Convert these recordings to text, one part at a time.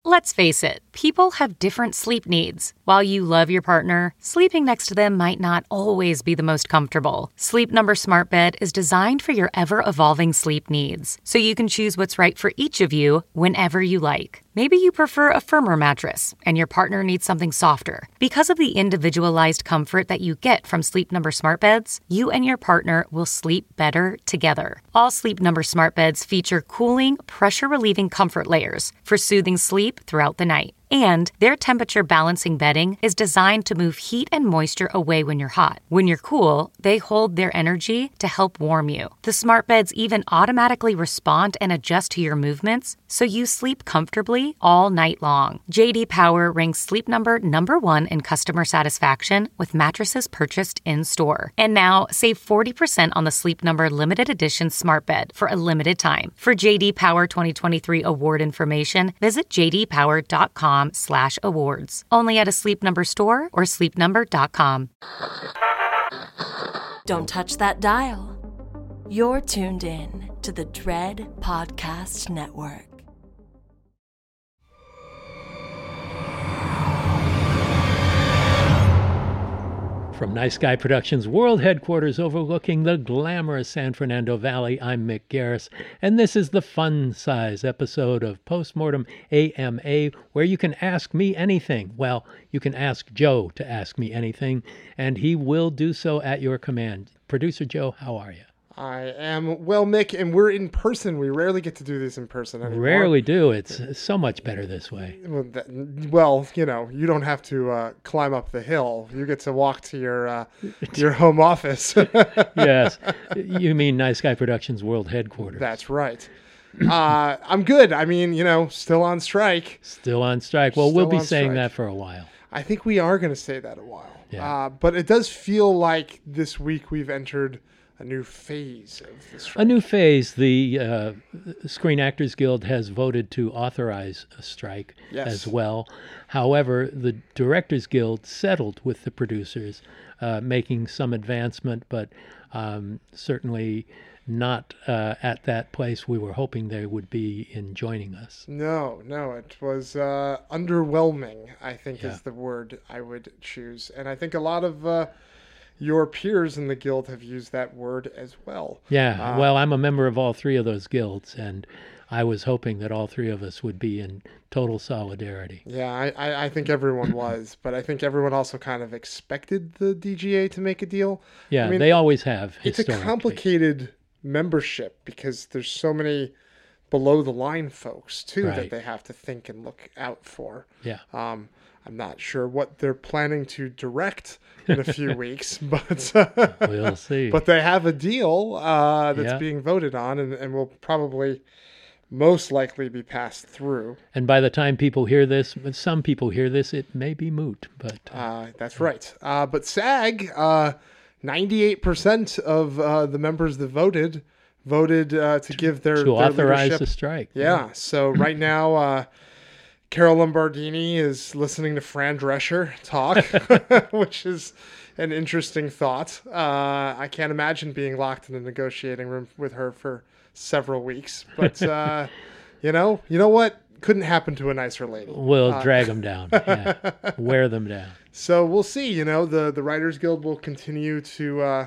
Let's face it, people have different sleep needs. While you love your partner, sleeping next to them might not always be the most comfortable. Sleep Number Smart Bed is designed for your ever-evolving sleep needs, so you can choose what's right for each of you whenever you like. Maybe you prefer a firmer mattress, and your partner needs something softer. Because of the individualized comfort that you get from Sleep Number Smart Beds, you and your partner will sleep better together. All Sleep Number Smart Beds feature cooling, pressure-relieving comfort layers for soothing sleep throughout the night. And their temperature balancing bedding is designed to move heat and moisture away when you're hot. When you're cool, they hold their energy to help warm you. The smart beds even automatically respond and adjust to your movements, so you sleep comfortably all night long. J.D. Power ranks Sleep Number #1 in customer satisfaction with mattresses purchased in-store. And now, save 40% on the Sleep Number limited edition smart bed for a limited time. For J.D. Power 2023 award information, visit jdpower.com/awards. Only at a Sleep Number store or sleepnumber.com. Don't touch that dial. You're tuned in to the Dread Podcast Network. From Nice Guy Productions World Headquarters overlooking the glamorous San Fernando Valley, I'm Mick Garris, and this is the fun-size episode of Postmortem AMA, where you can ask me anything. Well, you can ask Joe to ask me anything, and he will do so at your command. Producer Joe, how are you? I am well, Mick, and we're in person. We rarely get to do this in person anymore. Rarely do. It's so much better this way. Well, you know, you don't have to climb up the hill. You get to walk to your home office. Yes. You mean Nice Guy Productions World Headquarters. That's right. I'm good. I mean, you know, still on strike. Still on strike. Well, we'll be saying that for a while. I think we are going to say that a while. Yeah. But it does feel like this week we've entered a new phase of the strike. A new phase. The Screen Actors Guild has voted to authorize a strike as well. However, the Directors Guild settled with the producers, making some advancement, but certainly not at that place we were hoping they would be in joining us. No, it was underwhelming, I think is the word I would choose. And I think a lot of your peers in the guild have used that word as well. Yeah, well, I'm a member of all three of those guilds, and I was hoping that all three of us would be in total solidarity. Yeah, I think everyone was, but I think everyone also kind of expected the DGA to make a deal. Yeah, I mean, they always have. It's a complicated membership because there's so many below the line folks too that they have to think and look out for. Yeah. I'm not sure what they're planning to direct in a few weeks, but we'll see. But they have a deal that's being voted on and will probably most likely be passed through. And by the time people hear this, some people hear this, it may be moot. But that's right. But SAG, 98% of the members that voted to give their authorize leadership. The strike. Yeah. So right now, Carol Lombardini is listening to Fran Drescher talk, which is an interesting thought. I can't imagine being locked in a negotiating room with her for several weeks. But, you know what? Couldn't happen to a nicer lady. We'll drag them down. Yeah. Wear them down. So we'll see. You know, the Writers Guild will continue to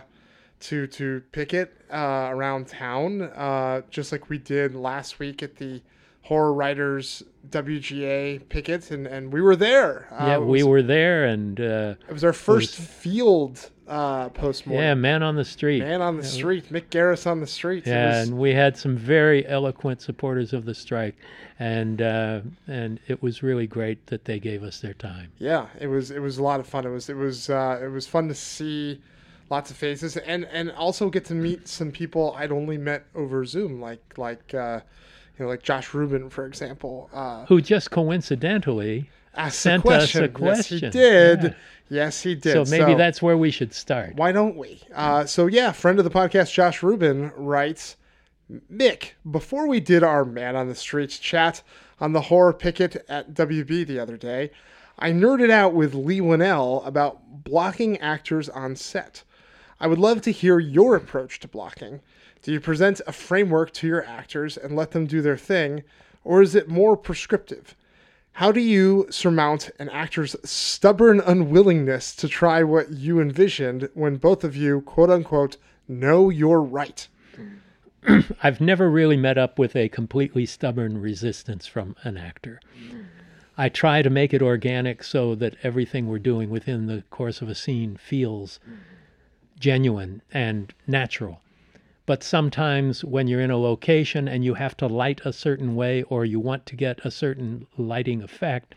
picket around town, just like we did last week at the Horror Writers WGA picket, and we were there. We were there, and it was our first field postmortem. Yeah, man on the street. Mick Garris on the street. Yeah, and we had some very eloquent supporters of the strike, and it was really great that they gave us their time. Yeah, it was a lot of fun. It was fun to see lots of faces, and also get to meet some people I'd only met over Zoom, like Josh Rubin, for example, who just coincidentally sent us a question. Yes, he did. Yeah. Yes, he did. So maybe that's where we should start. Why don't we? Friend of the podcast, Josh Rubin, writes, Mick, before we did our Man on the Streets chat on the horror picket at WB the other day, I nerded out with Lee Winnell about blocking actors on set. I would love to hear your approach to blocking. Do you present a framework to your actors and let them do their thing, or is it more prescriptive? How do you surmount an actor's stubborn unwillingness to try what you envisioned when both of you, quote unquote, know you're right? I've never really met up with a completely stubborn resistance from an actor. I try to make it organic so that everything we're doing within the course of a scene feels genuine and natural. But sometimes when you're in a location and you have to light a certain way or you want to get a certain lighting effect,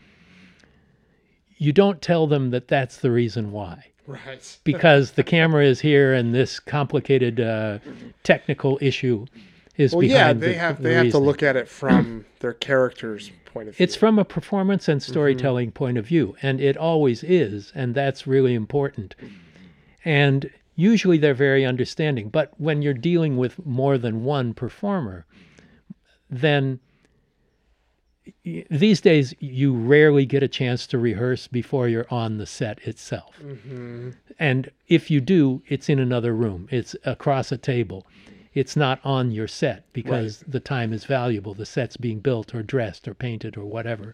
you don't tell them that that's the reason why. Right. Because the camera is here and this complicated technical issue is behind they the have to reasoning. look at it from their character's point of view. It's from a performance and storytelling point of view, and it always is, and that's really important. And usually they're very understanding, but when you're dealing with more than one performer, then these days you rarely get a chance to rehearse before you're on the set itself. And if you do, it's in another room. It's across a table. It's not on your set because the time is valuable. The set's being built or dressed or painted or whatever.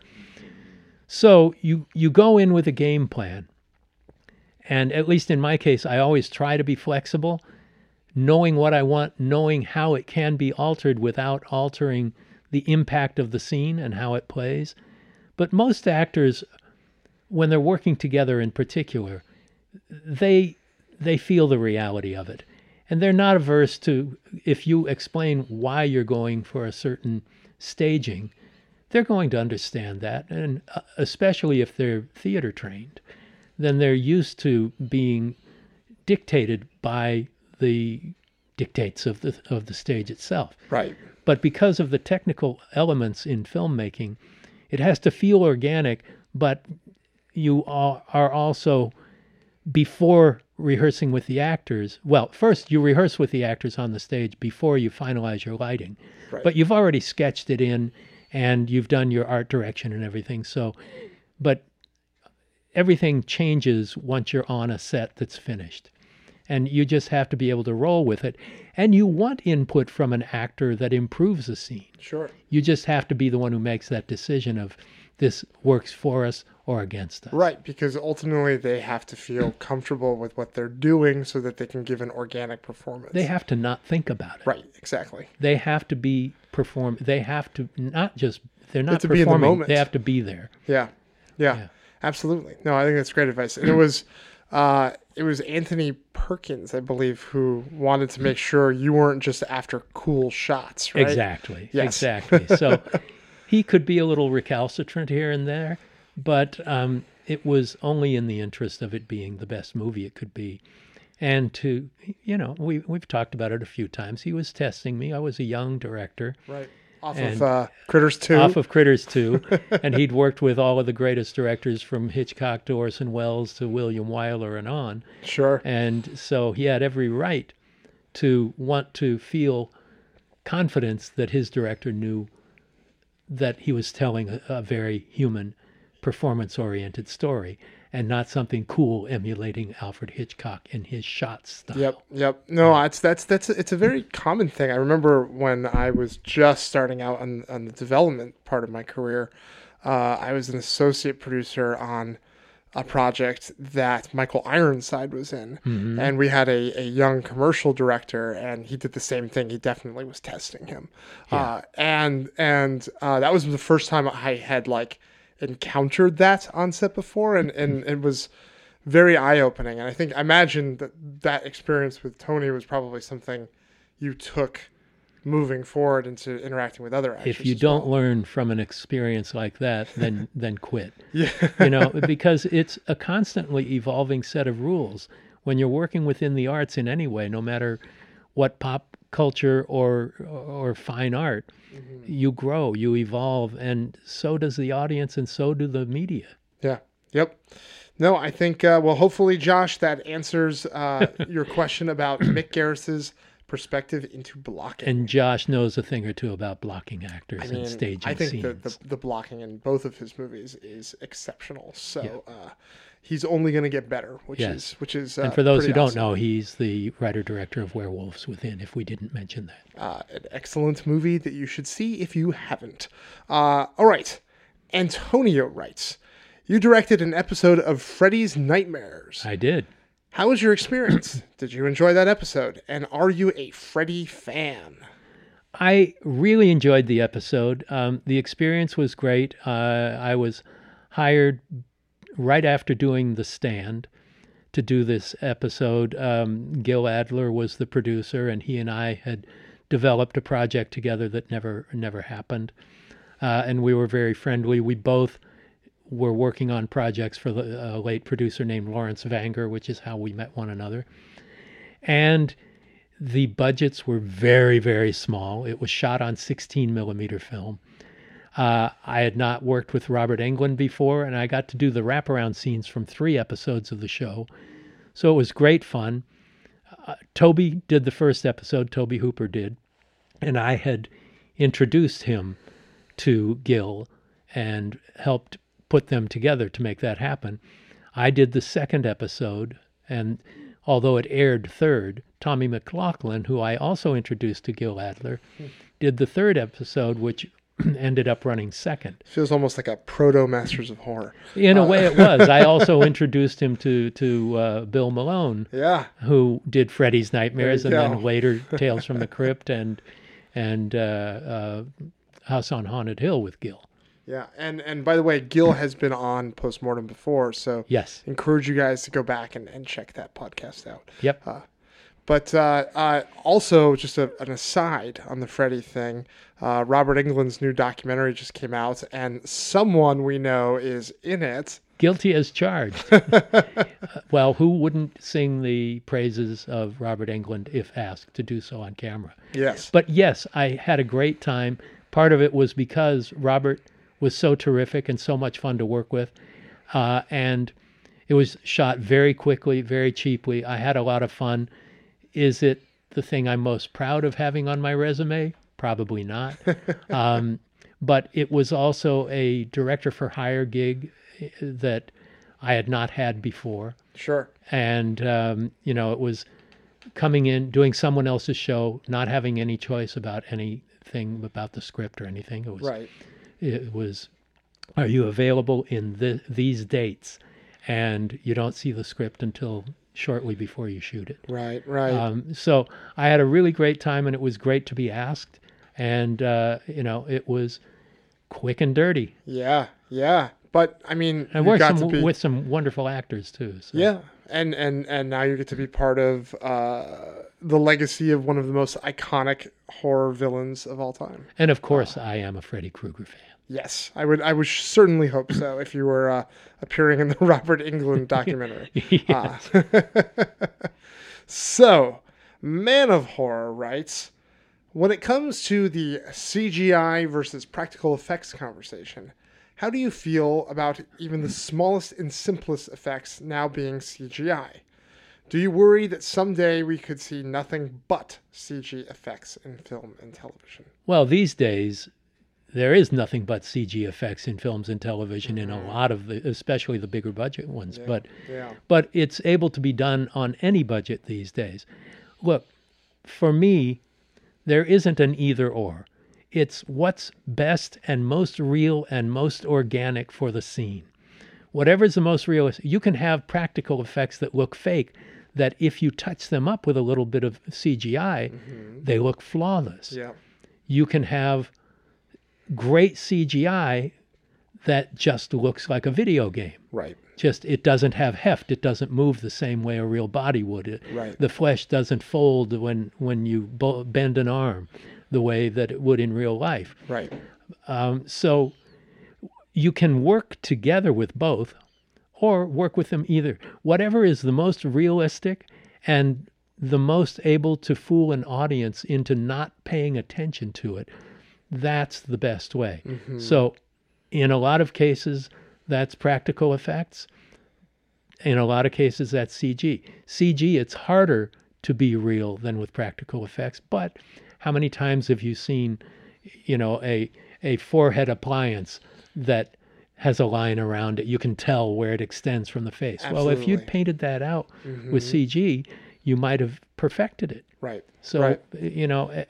So you go in with a game plan. And at least in my case, I always try to be flexible, knowing what I want, knowing how it can be altered without altering the impact of the scene and how it plays. But most actors, when they're working together in particular, they feel the reality of it. And they're not averse to, if you explain why you're going for a certain staging, they're going to understand that. And especially if they're theater trained, then they're used to being dictated by the dictates of the stage itself. Right. But because of the technical elements in filmmaking, it has to feel organic, but you are also, before rehearsing with the actors, well, first you rehearse with the actors on the stage before you finalize your lighting. Right. But you've already sketched it in and you've done your art direction and everything. So, but everything changes once you're on a set that's finished. And you just have to be able to roll with it. And you want input from an actor that improves a scene. Sure. You just have to be the one who makes that decision of this works for us or against us. Right, because ultimately they have to feel comfortable with what they're doing so that they can give an organic performance. They have to not think about it. Right, exactly. They have to be they have to not just, they're not to be in the performing, moment. they have to be there. Yeah, absolutely. No, I think that's great advice. And it was Anthony Perkins, I believe, who wanted to make sure you weren't just after cool shots, right? Exactly. Yes. Exactly. So he could be a little recalcitrant here and there, but it was only in the interest of it being the best movie it could be. And to, we've talked about it a few times. He was testing me. I was a young director. Right. Off of Critters 2. Off of Critters 2. And he'd worked with all of the greatest directors from Hitchcock to Orson Welles to William Wyler and on. Sure. And so he had every right to want to feel confidence that his director knew that he was telling a very human, performance-oriented story and not something cool emulating Alfred Hitchcock in his shot style. Yep. No, it's a very common thing. I remember when I was just starting out on the development part of my career, I was an associate producer on a project that Michael Ironside was in. Mm-hmm. And we had a young commercial director, and he did the same thing. He definitely was testing him. Yeah. And that was the first time I had encountered that on set before, and it was very eye-opening. And I imagine that experience with Tony was probably something you took moving forward into interacting with other actors. If you don't learn from an experience like that, then quit. Yeah. Because it's a constantly evolving set of rules. When you're working within the arts in any way, no matter what pop culture or fine art, mm-hmm. you grow, you evolve, and so does the audience, and so do the media. Yeah. Yep. No, I think, hopefully, Josh, that answers your question about Mick Garris's perspective into blocking. And Josh knows a thing or two about blocking actors and staging scenes. I think the blocking in both of his movies is exceptional. So he's only going to get better, which is and for those who don't know, he's the writer-director of Werewolves Within, if we didn't mention that. An excellent movie that you should see if you haven't. All right. Antonio writes, you directed an episode of Freddy's Nightmares. I did. How was your experience? Did you enjoy that episode? And are you a Freddy fan? I really enjoyed the episode. The experience was great. I was hired right after doing The Stand to do this episode. Gil Adler was the producer, and he and I had developed a project together that never happened. And we were very friendly. We both were working on projects for the late producer named Lawrence Vanger, which is how we met one another. And the budgets were very, very small. It was shot on 16 millimeter film. I had not worked with Robert Englund before, and I got to do the wraparound scenes from 3 episodes of the show. So it was great fun. Toby did the first episode, Toby Hooper did, and I had introduced him to Gil and helped put them together to make that happen. I did the second episode, and although it aired third, Tommy McLaughlin, who I also introduced to Gil Adler, did the third episode, which ended up running second. Feels almost like a proto-Masters of Horror. In a way it was. I also introduced him to Bill Malone, who did Freddy's Nightmares and then later Tales from the Crypt and House on Haunted Hill with Gil. Yeah, and by the way, Gil has been on Postmortem before, so yes, encourage you guys to go back and check that podcast out. Yep. But also, just an aside on the Freddy thing, Robert Englund's new documentary just came out, and someone we know is in it. Guilty as charged. Well, who wouldn't sing the praises of Robert Englund if asked to do so on camera? Yes. But yes, I had a great time. Part of it was because Robert was so terrific and so much fun to work with. And it was shot very quickly, very cheaply. I had a lot of fun. Is it the thing I'm most proud of having on my resume? Probably not. But it was also a director for hire gig that I had not had before. Sure. And, it was coming in, doing someone else's show, not having any choice about anything about the script or anything. It was, right. It was, are you available in these dates? And you don't see the script until shortly before you shoot it. Right. So I had a really great time, and it was great to be asked. And, it was quick and dirty. Yeah. But, I mean, I worked with some wonderful actors, too. So. Yeah. And now you get to be part of the legacy of one of the most iconic horror villains of all time. And, of course, I am a Freddy Krueger fan. Yes, I would certainly hope so if you were appearing in the Robert Englund documentary. Yes. So, Man of Horror writes, when it comes to the CGI versus practical effects conversation, how do you feel about even the smallest and simplest effects now being CGI? Do you worry that someday we could see nothing but CG effects in film and television? Well, these days, there is nothing but CG effects in films and television in a lot of especially the bigger budget ones. But it's able to be done on any budget these days. Look, for me, there isn't an either or. It's what's best and most real and most organic for the scene. Whatever's the most realistic. You can have practical effects that look fake, that if you touch them up with a little bit of CGI, they look flawless. Yeah. You can have great CGI that just looks like a video game. Right. Just, it doesn't have heft. It doesn't move the same way a real body would. Right. The flesh doesn't fold when you bend an arm the way that it would in real life. Right. So you can work together with both or work with them either. Whatever is the most realistic and the most able to fool an audience into not paying attention to it, that's the best way. So in a lot of cases, that's practical effects. In a lot of cases, that's CG. CG, it's harder to be real than with practical effects. But how many times have you seen, a forehead appliance that has a line around it? You can tell where it extends from the face. Absolutely. Well, if you'd painted that out with CG, you might have perfected it. Right. So,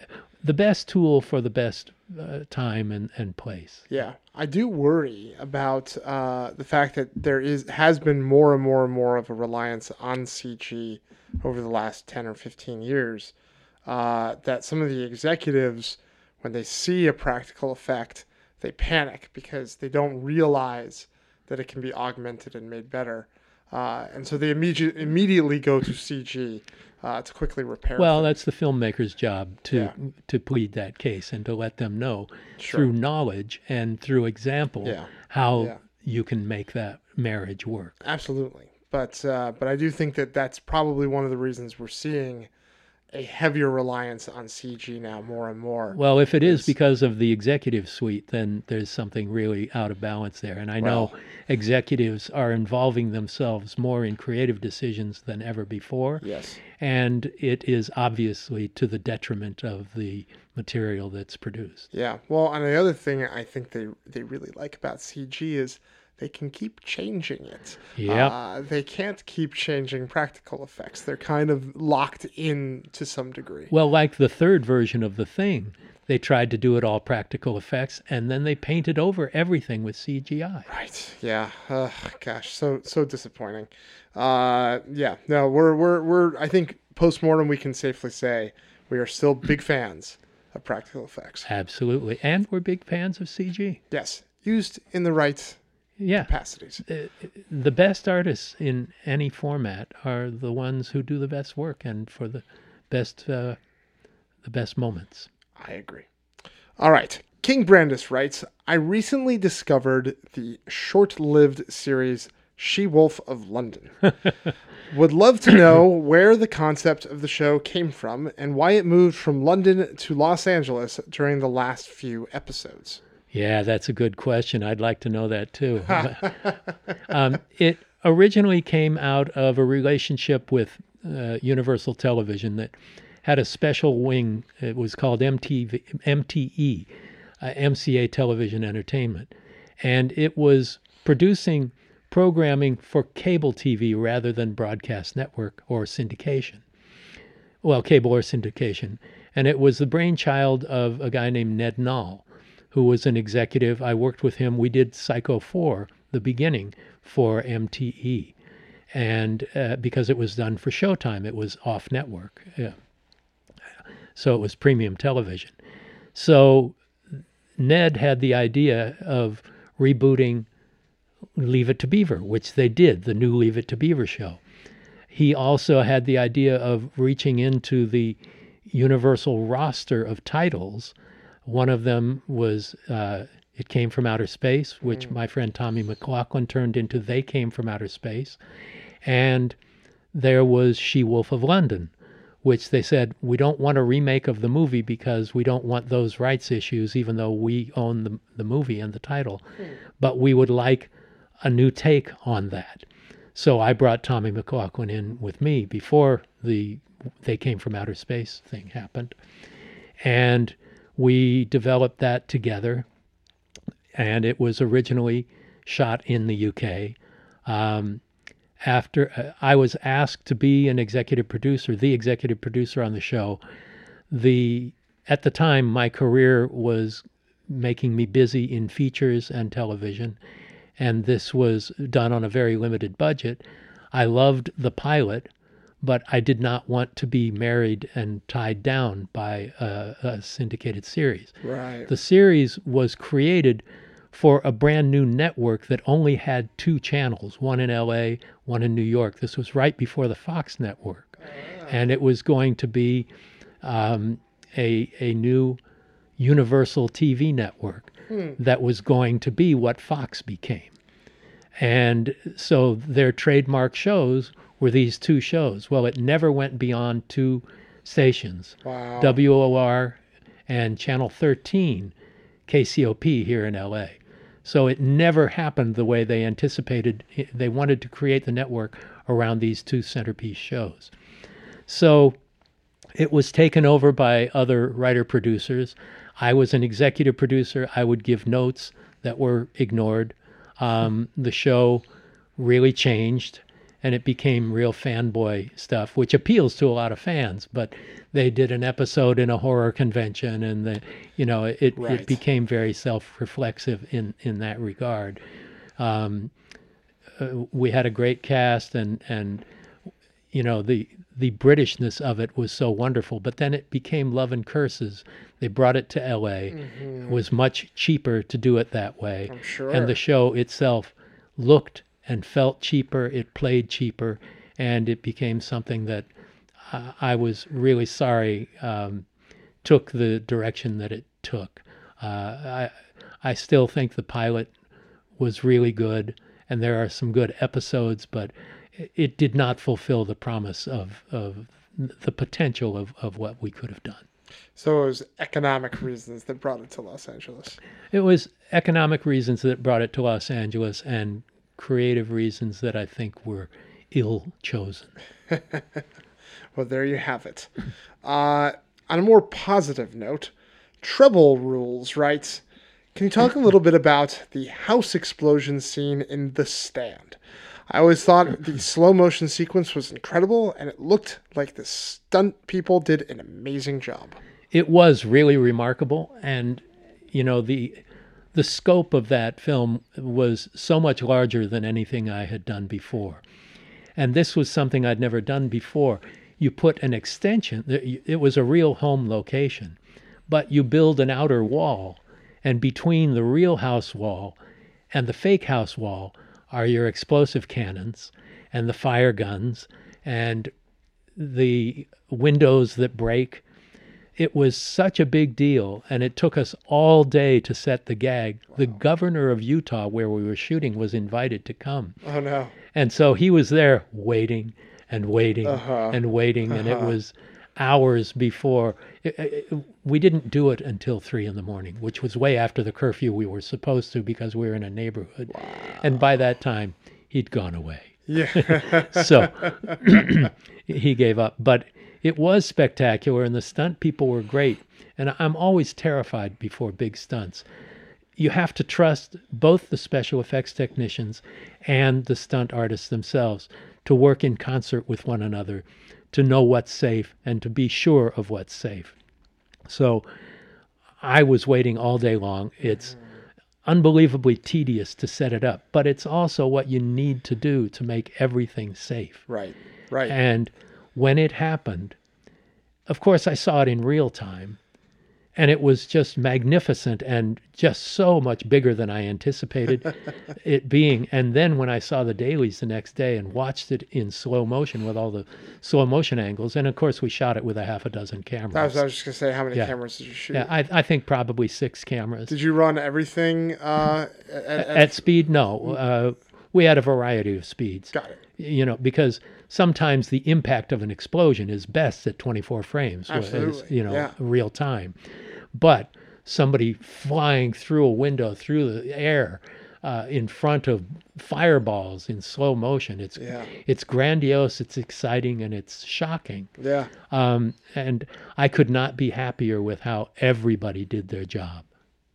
the best tool for the best time and place. Yeah, I do worry about the fact that has been more and more and more of a reliance on CG over the last 10 or 15 years. That some of the executives, when they see a practical effect, they panic because they don't realize that it can be augmented and made better. And so they immediately go to CG to quickly repair. Well, things. that's the filmmaker's job to plead that case and to let them know through knowledge and through example how you can make that marriage work. Absolutely. But I do think that that's probably one of the reasons we're seeing a heavier reliance on CG now more and more. Well, if it is because of the executive suite, then there's something really out of balance there. And I know executives are involving themselves more in creative decisions than ever before. Yes. And it is obviously to the detriment of the material that's produced. Yeah. Well, and the other thing I think they really like about CG is they can keep changing it. Yeah. They can't keep changing practical effects. They're kind of locked in to some degree. Well, like the third version of The Thing, they tried to do it all practical effects, and then they painted over everything with CGI. Right. Yeah. Gosh, so disappointing. Yeah. No, we're I think post-mortem we can safely say we are still big fans of practical effects. Absolutely. And we're big fans of CG. Yes. Used in the right capacities. The best artists in any format are the ones who do the best work and for the best moments. I agree. All right. King Brandis writes, I recently discovered the short-lived series She-Wolf of London. Would love to know where the concept of the show came from and why it moved from London to Los Angeles during the last few episodes. Yeah, that's a good question. I'd like to know that too. It originally came out of a relationship with Universal Television that had a special wing. It was called MTE, MCA Television Entertainment. And it was producing programming for cable TV rather than broadcast network or syndication. Well, cable or syndication. And it was the brainchild of a guy named Ned Nall, who was an executive. I worked with him. We did Psycho 4, the beginning, for MTE. And because it was done for Showtime, it was off network. So it was premium television. So Ned had the idea of rebooting Leave It to Beaver, which they did, the new Leave It to Beaver show. He also had the idea of reaching into the Universal roster of titles. One of them was It Came from Outer Space, which my friend Tommy McLaughlin turned into They Came from Outer Space. And there was She-Wolf of London, which they said, we don't want a remake of the movie because we don't want those rights issues, even though we own the movie and the title. But we would like a new take on that. So I brought Tommy McLaughlin in with me before the They Came from Outer Space thing happened. And we developed that together. And it was originally shot in the UK. After I was asked to be an executive producer, the executive producer on the show, at the time, my career was making me busy in features and television, and this was done on a very limited budget. I loved the pilot, but I did not want to be married and tied down by a syndicated series. Right. The series was created for a brand new network that only had 2 channels, one in LA, one in New York. This was right before the Fox network. And it was going to be a new Universal TV network that was going to be what Fox became. And so their trademark shows were these 2 shows. Well, it never went beyond 2 stations, Wow. WOR and Channel 13, KCOP here in LA. So it never happened the way they anticipated. They wanted to create the network around these 2 centerpiece shows. So it was taken over by other writer-producers. I was an executive producer. I would give notes that were ignored. The show really changed, and it became real fanboy stuff, which appeals to a lot of fans. But they did an episode in a horror convention, and it Right. became very self-reflexive in that regard. We had a great cast, and the Britishness of it was so wonderful. But then it became Love and Curses. They brought it to L.A. It was much cheaper to do it that way. I'm sure. And the show itself looked and felt cheaper. It played cheaper, and it became something that I was really sorry took the direction that it took. I still think the pilot was really good, and there are some good episodes, but it did not fulfill the promise of the potential of what we could have done. So it was economic reasons that brought it to Los Angeles. It was economic reasons that brought it to Los Angeles, and creative reasons that I think were ill chosen. Well, there you have it. On a more positive note, Treble Rules writes, can you talk a little bit about the house explosion scene in The Stand? I always thought the slow motion sequence was incredible, and it looked like the stunt people did an amazing job. It was really remarkable, and the scope of that film was so much larger than anything I had done before. And this was something I'd never done before. You put an extension, it was a real home location, but you build an outer wall, and between the real house wall and the fake house wall are your explosive cannons and the fire guns and the windows that break. It was such a big deal, and it took us all day to set the gag. Wow. The governor of Utah, where we were shooting, was invited to come. Oh, no. And so he was there waiting and waiting and waiting, and it was hours before. We didn't do it until 3 a.m, which was way after the curfew we were supposed to, because we were in a neighborhood. Wow. And by that time, he'd gone away. Yeah. So he gave up. But it was spectacular, and the stunt people were great. And I'm always terrified before big stunts. You have to trust both the special effects technicians and the stunt artists themselves to work in concert with one another, to know what's safe and to be sure of what's safe. So I was waiting all day long. It's unbelievably tedious to set it up, but it's also what you need to do to make everything safe. Right. And when it happened, of course, I saw it in real time, and it was just magnificent and just so much bigger than I anticipated it being. And then when I saw the dailies the next day and watched it in slow motion with all the slow motion angles, and of course we shot it with a half a dozen cameras. I was just going to say, how many cameras did you shoot? Yeah, I think probably 6 cameras. Did you run everything at speed? No. We had a variety of speeds. Got it. Because sometimes the impact of an explosion is best at 24 frames. Absolutely. Real time. But somebody flying through a window through the air in front of fireballs in slow motion, it's grandiose, it's exciting, and it's shocking. Yeah. And I could not be happier with how everybody did their job.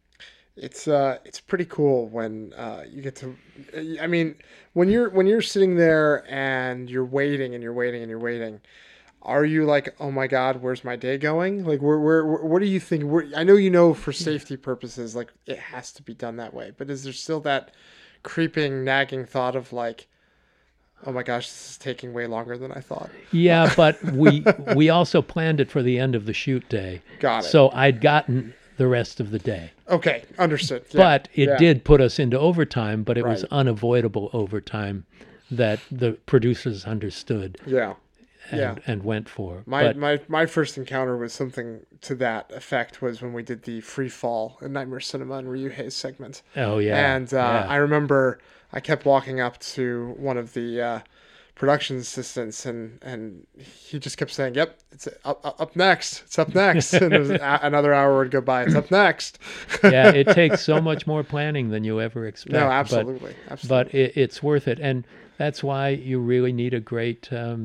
It's pretty cool when you get to, I mean, when you're sitting there and you're waiting and you're waiting and you're waiting, are you like, oh my God, where's my day going? Like, what do you think? I know, for safety purposes, like it has to be done that way, but is there still that creeping, nagging thought of like, oh my gosh, this is taking way longer than I thought? Yeah, but we also planned it for the end of the shoot day. Got it. So I'd gotten the rest of the day. Okay, understood. Yeah. But it did put us into overtime, but it was Right. unavoidable overtime that the producers understood. Yeah. And went for. My first encounter with something to that effect was when we did the Free Fall in Nightmare Cinema and Ryuhei's segment. Oh, yeah. And I remember I kept walking up to one of the production assistants, and he just kept saying, "Yep, it's up next. It's up next." And it was another hour would go by. It's up next. Yeah, it takes so much more planning than you ever expect. No, absolutely. But it's worth it, and that's why you really need a great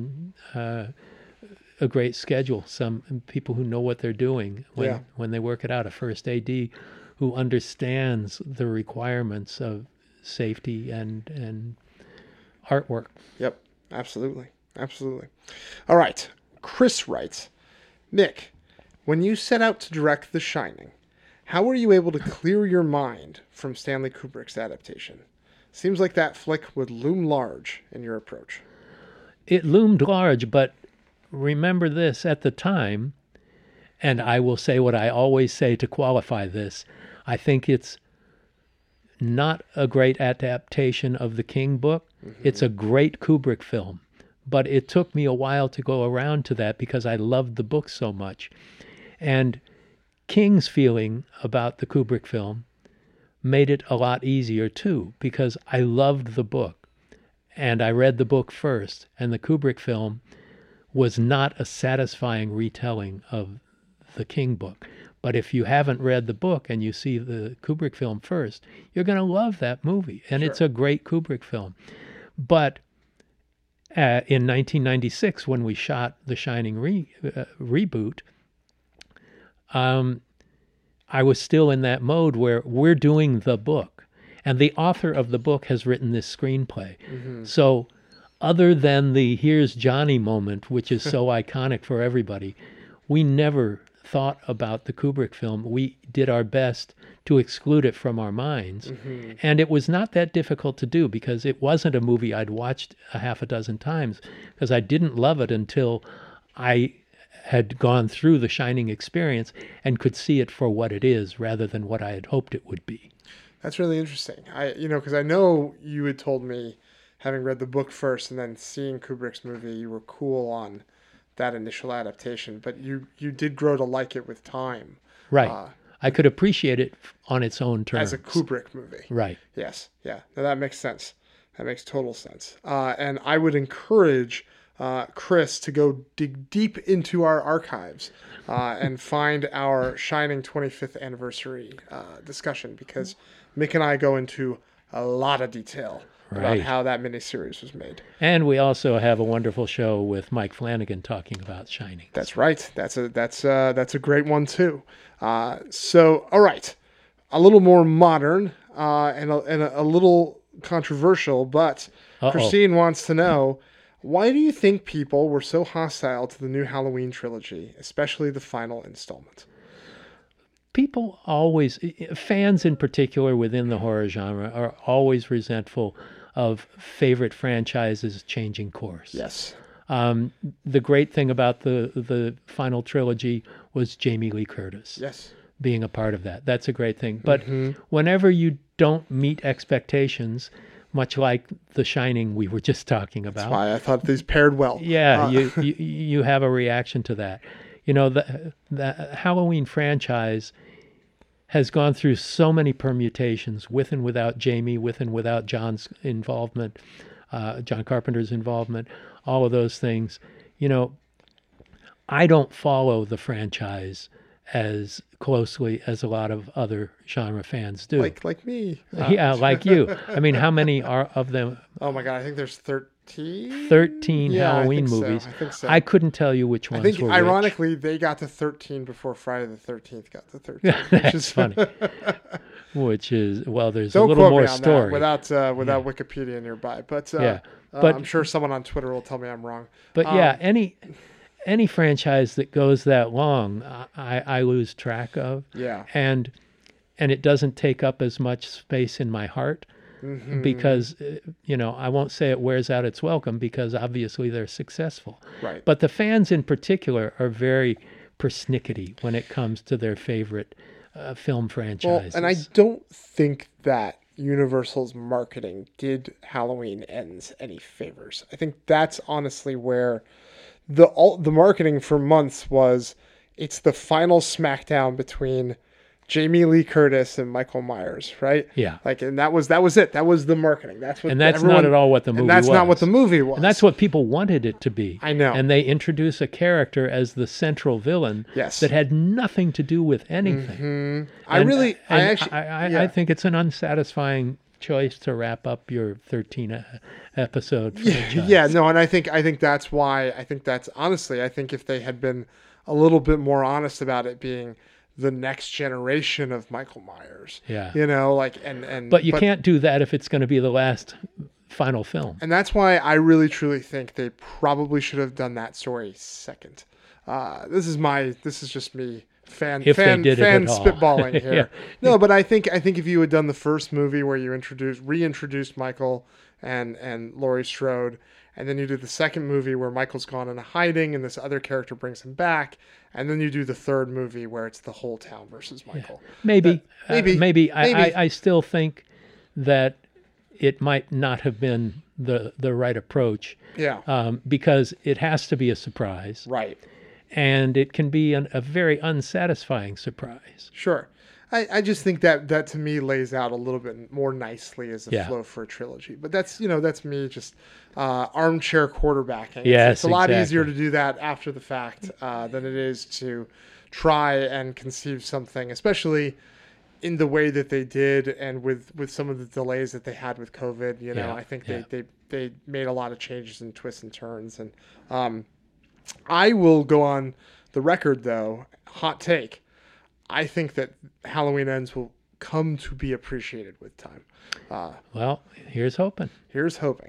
schedule. Some people who know what they're doing when they work it out. A first AD who understands the requirements of safety and artwork. Yep. Absolutely. Absolutely. All right. Chris writes, Mick, when you set out to direct The Shining, how were you able to clear your mind from Stanley Kubrick's adaptation? Seems like that flick would loom large in your approach. It loomed large, but remember this, at the time, and I will say what I always say to qualify this, I think it's not a great adaptation of the King book. It's a great Kubrick film, but it took me a while to go around to that because I loved the book so much. And King's feeling about the Kubrick film made it a lot easier too, because I loved the book and I read the book first, and the Kubrick film was not a satisfying retelling of the King book. But if you haven't read the book and you see the Kubrick film first, you're going to love that movie. And It's a great Kubrick film. But in 1996, when we shot the Shining reboot, I was still in that mode where we're doing the book. And the author of the book has written this screenplay. So other than the here's Johnny moment, which is so iconic for everybody, we never thought about the Kubrick film. We did our best to exclude it from our minds. And it was not that difficult to do because it wasn't a movie I'd watched a half a dozen times, because I didn't love it until I had gone through the Shining experience and could see it for what it is rather than what I had hoped it would be. That's really interesting. Because I know you had told me, having read the book first and then seeing Kubrick's movie, you were cool on that initial adaptation, but you did grow to like it with time. Right. I could appreciate it on its own terms. As a Kubrick movie. Right. Yes. Yeah. Now that makes sense. That makes total sense. And I would encourage Chris to go dig deep into our archives and find our Shining 25th anniversary discussion, because Mick and I go into a lot of detail about how that miniseries was made. And we also have a wonderful show with Mike Flanagan talking about Shining. That's right. That's a great one too. So, all right, a little more modern and a little controversial, but Christine wants to know, why do you think people were so hostile to the new Halloween trilogy, especially the final installment? People always, fans in particular within the horror genre, are always resentful of favorite franchises changing course. Yes. The great thing about the final trilogy was Jamie Lee Curtis. Yes. Being a part of that. That's a great thing. But whenever you don't meet expectations, much like The Shining we were just talking about. That's why I thought these paired well. Yeah, you have a reaction to that. The Halloween franchise has gone through so many permutations, with and without Jamie, with and without John's involvement, John Carpenter's involvement, all of those things. I don't follow the franchise as closely as a lot of other genre fans do. Like me. Yeah, like you. I mean, how many are of them? Oh my God, I think there's 13? 13 Halloween movies. So. I think so. I couldn't tell you which ones were ironically, they got to 13 before Friday the 13th got to 13. That's funny. Which is, well, there's Don't a little quote more me on story. That without Wikipedia nearby. But, but I'm sure someone on Twitter will tell me I'm wrong. But any franchise that goes that long, I lose track of. Yeah. And it doesn't take up as much space in my heart. Because, I won't say it wears out its welcome, because obviously they're successful. Right. But the fans in particular are very persnickety when it comes to their favorite film franchises. Well, and I don't think that Universal's marketing did Halloween Ends any favors. I think that's honestly where the marketing for months was, it's the final smackdown between Jamie Lee Curtis and Michael Myers, right? Yeah. And that was it. That was the marketing. That's not at all what the movie was. And that's not what the movie was. And that's what people wanted it to be. I know. And they introduce a character as the central villain that had nothing to do with anything. I think it's an unsatisfying choice to wrap up your 13 episode franchise. Yeah, no, and I think that's why, I think if they had been a little bit more honest about it being the next generation of Michael Myers. Yeah. But you can't do that if it's going to be the last final film. And that's why I really truly think they probably should have done that story second. This is just me fan spitballing here. Yeah. No, but I think if you had done the first movie where you reintroduced Michael and Laurie Strode, and then you do the second movie where Michael's gone into hiding and this other character brings him back, and then you do the third movie where it's the whole town versus Michael. Yeah. Maybe. Maybe. I still think that it might not have been the right approach. Yeah. Because it has to be a surprise. Right. And it can be a very unsatisfying surprise. Sure. I just think that to me lays out a little bit more nicely as a Yeah. flow for a trilogy. But that's me just armchair quarterbacking. Yes, it's a lot exactly. easier to do that after the fact than it is to try and conceive something, especially in the way that they did and with some of the delays that they had with COVID. Yeah, I think yeah. they made a lot of changes and twists and turns. And I will go on the record, though, hot take. I think that Halloween Ends will come to be appreciated with time. Well, here's hoping. Here's hoping.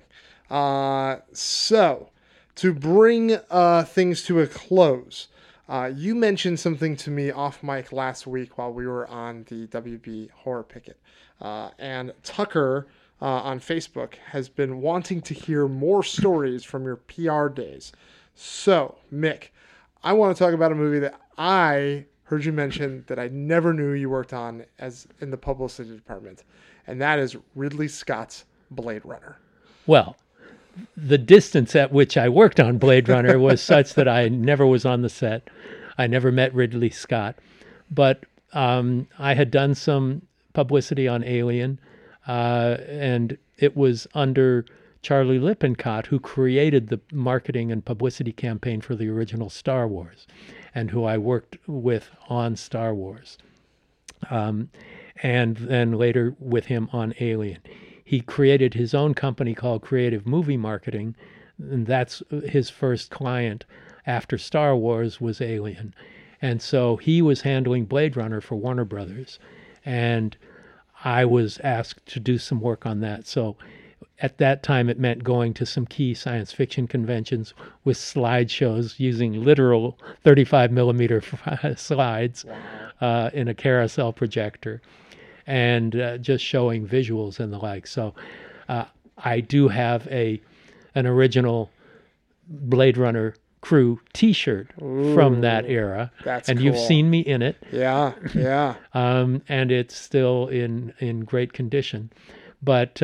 So, to bring things to a close, you mentioned something to me off mic last week while we were on the WB Horror Picket. And Tucker on Facebook has been wanting to hear more stories from your PR days. So, Mick, I want to talk about a movie that I heard you mention that I never knew you worked on as in the publicity department, and that is Ridley Scott's Blade Runner. Well, the distance at which I worked on Blade Runner was such that I never was on the set. I never met Ridley Scott. But I had done some publicity on Alien, and it was under Charlie Lippincott, who created the marketing and publicity campaign for the original Star Wars, and who I worked with on Star Wars. And then later with him on Alien. He created his own company called Creative Movie Marketing, and that's his first client after Star Wars was Alien. And so he was handling Blade Runner for Warner Brothers, and I was asked to do some work on that. So at that time, it meant going to some key science fiction conventions with slideshows using literal 35 millimeter slides in a carousel projector, and just showing visuals and the like. So I do have an original Blade Runner crew T-shirt from that era, and cool. You've seen me in it. Yeah. And it's still in great condition. But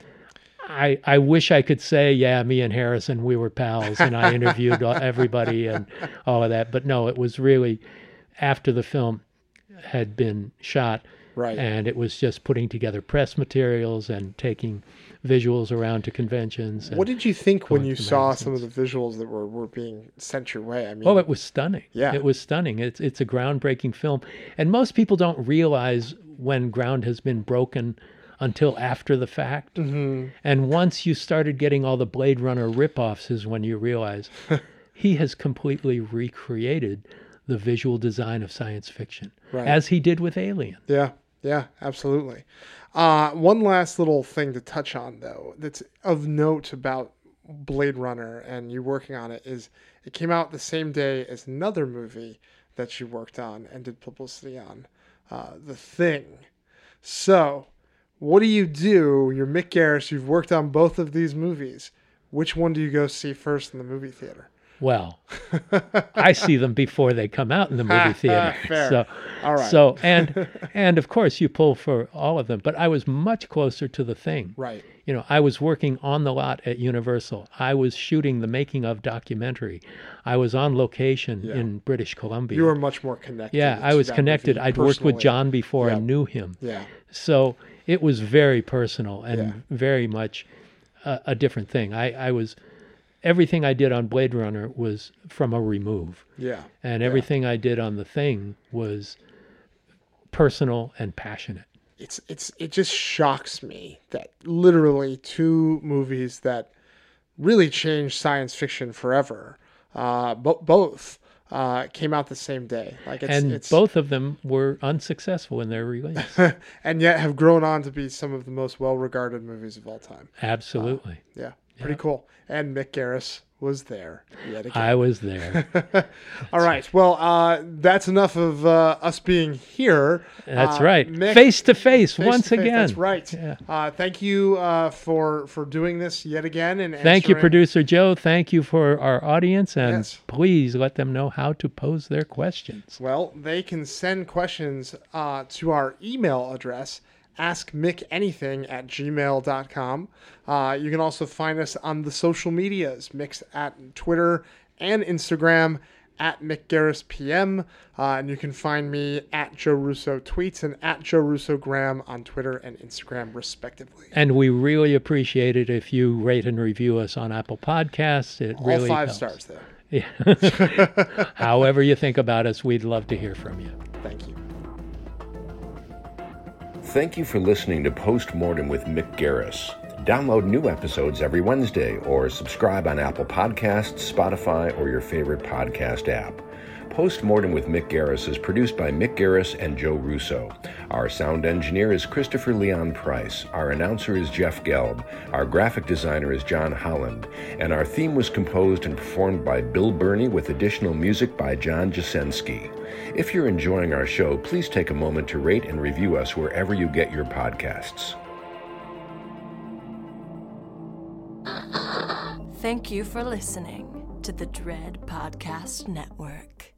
I wish I could say, yeah, me and Harrison, we were pals, and I interviewed everybody and all of that. But no, it was really after the film had been shot. Right. And it was just putting together press materials and taking visuals around to conventions. What did you think when you to saw magazines. some of the visuals that were being sent your way? I mean, Oh, it was stunning. Yeah. It was stunning. It's a groundbreaking film. And most people don't realize when ground has been broken until after the fact. Mm-hmm. And once you started getting all the Blade Runner ripoffs is when you realize he has completely recreated the visual design of science fiction, Right. as he did with Alien. Yeah, absolutely. One last little thing to touch on, though, that's of note about Blade Runner and you working on it is it came out the same day as another movie that you worked on and did publicity on, The Thing. So, what do? You're Mick Garris, you've worked on both of these movies. Which one do you go see first in the movie theater? Well, I see them before they come out in the movie theater. Fair. So, All right. So, and of course you pull for all of them, but I was much closer to The Thing. Right. You know, I was working on the lot at Universal. I was shooting the making of documentary. I was on location in British Columbia. You were much more connected. Yeah, I to was that connected. movie I'd worked with personally. John before Yeah. and knew him. Yeah. So it was very personal and Yeah. very much a different thing. I was, everything I did on Blade Runner was from a remove. Yeah. And everything I did on The Thing was personal and passionate. It just shocks me that literally two movies that really changed science fiction forever, both came out the same day. Like it's both of them were unsuccessful in their release, and yet have grown on to be some of the most well-regarded movies of all time. Absolutely. Pretty cool. And Mick Garris was there yet again. I was there. All right. Well, that's enough of us being here. That's right. Mick, face to face once again. That's right. Yeah. Thank you for doing this yet again. And thank you, Producer Joe. Thank you for our audience. And please let them know how to pose their questions. Well, they can send questions to our email address, askmickanything@gmail.com. You can also find us on the social medias, Mick's at Twitter and Instagram @MickGarrisPM. And you can find me @Joe Russo Tweets and @Joe Russo Graham on Twitter and Instagram, respectively. And we really appreciate it if you rate and review us on Apple Podcasts. It all really 5 helps. stars, though. Yeah. However you think about us, we'd love to hear from you. Thank you. Thank you for listening to Postmortem with Mick Garris. Download new episodes every Wednesday or subscribe on Apple Podcasts, Spotify, or your favorite podcast app. Postmortem with Mick Garris is produced by Mick Garris and Joe Russo. Our sound engineer is Christopher Leon Price. Our announcer is Jeff Gelb. Our graphic designer is John Holland. And our theme was composed and performed by Bill Burney with additional music by John Jasensky. If you're enjoying our show, please take a moment to rate and review us wherever you get your podcasts. Thank you for listening to the Dread Podcast Network.